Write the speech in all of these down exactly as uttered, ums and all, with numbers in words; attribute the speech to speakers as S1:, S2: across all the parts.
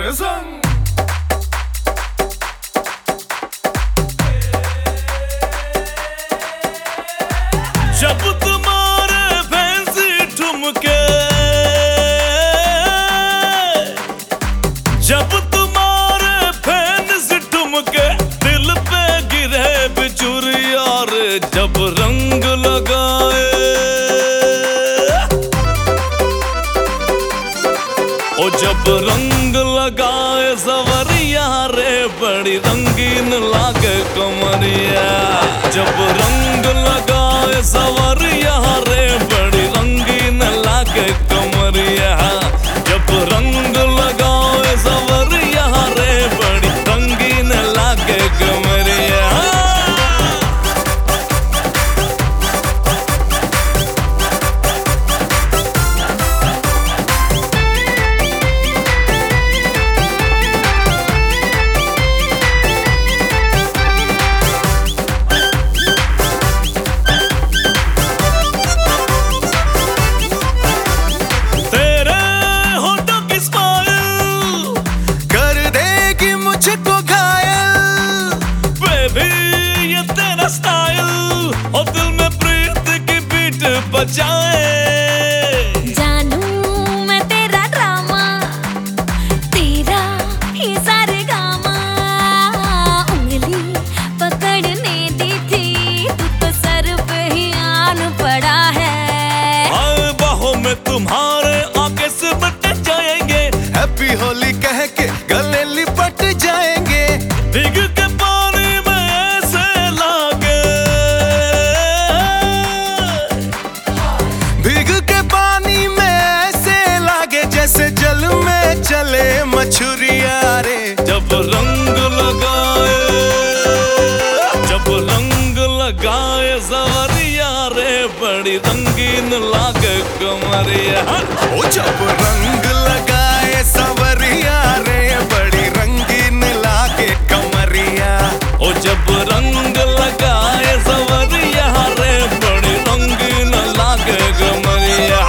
S1: जब तुम्हारे फैंसी ठुमके, जब तुम्हारे फैंसी ठुमके दिल पे गिरे बिचुर यार, जब रंग लगाए ओ जब रंग लगाए सवरिया रे, बड़ी रंगीन लागे कमरिया। जब रंग लगाए सवरिया रे, बड़ी रंगीन लागे कमरिया। जब रंग लगाए सवरिया रे, बड़ी रंगीन लागे कमरिया। स्टाइल और दिल में प्रीत की बीट बजाए।
S2: जानू मैं तेरा ड्रामा, तेरा ही सारेगामा। उंगली पकड़ने दी थी, तू तो सर पे ही आन पड़ा है।
S1: आए बाहों में तुम्हारे आगे से बट जाएंगे,
S3: हैप्पी होली कह के गले लिपट जाएंगे।
S1: भीग के पानी में ऐसे लागे,
S3: भीग के पानी में ऐसे लागे जैसे जल में चले मछुरिया रे।
S1: जब रंग लगाए, जब रंग लगाए सवरिया रे, बड़ी रंगीन लागे कमरिया।
S3: ओ जब रंग लगाए सवरिया रे, बड़ी रंगीन लागे कमरिया।
S1: ओ जब रंग लगाए सवरिया रे, बड़ी रंगीन लागे कमरिया।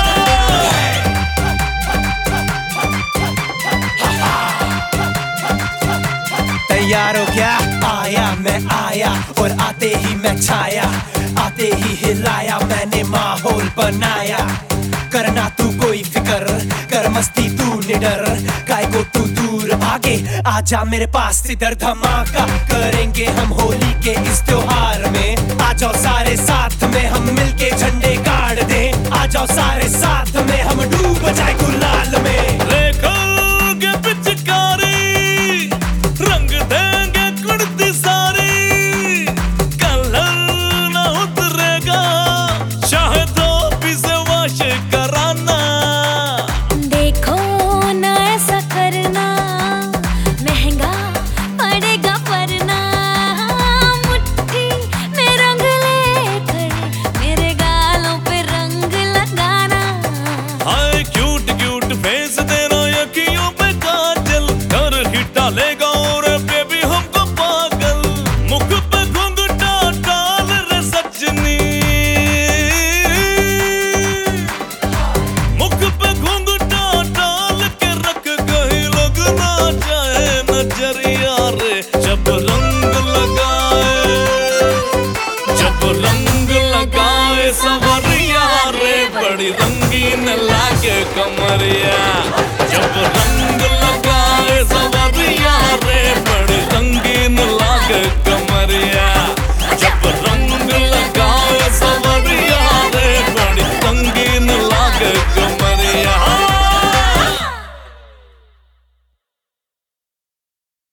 S4: तैयार हो क्या? आया मैं आया और आते ही मैं छाया, आते ही हिलाया मैंने माहौल बनाया। करना तू कोई फिक्र, कर मस्ती तू निडर, काय को तू दूर भागे, आजा मेरे पास इधर धमाका करेंगे हम होली के इस त्योहार में। आ जाओ सारे साथ में हम मिलके झंडे गाड़ दें, आ जाओ सारे साथ में हम डूब जाए गुलाल में।
S1: देखोगे पिचकारी, रंग देंगे कुर्ती सारी, कलर न उतरेगा, चाहे तो भी से वाश कराना।
S2: देखो ना ऐसा करना, महंगा पड़ेगा वरना। मुट्ठी में रंग लेकर मेरे गालों पे रंग लगाना।
S1: हाय क्यूट क्यूट फेस देना, अखियों पे काजल कर ही डालेगा और बेबी हमको पागल। मुख पे घुंघटा डाल रे सजनी, मुख पे घुंघटा डाल के रख, कहीं लोग ना जाए नजरिया रे। जब रंग लगाए, जब रंग लगाए सवरिया रे, बड़ी रंगीन लागे कमरिया।